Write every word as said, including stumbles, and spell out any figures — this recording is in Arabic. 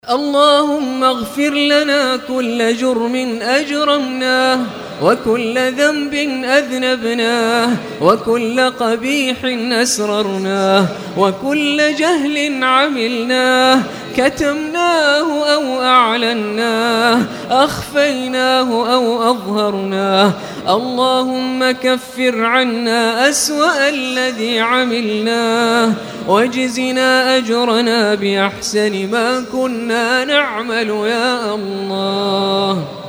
اللهم اغفر لنا كل جرم أجرمناه، وكل ذنب أذنبناه، وكل قبيح أسررناه، وكل جهل عملناه، كتمناه أو أعلناه، أخفيناه أو أظهرناه. اللهم كفر عنا أسوأ الذي عملناه، واجزنا أجرنا بأحسن ما كنا نعمل يا الله.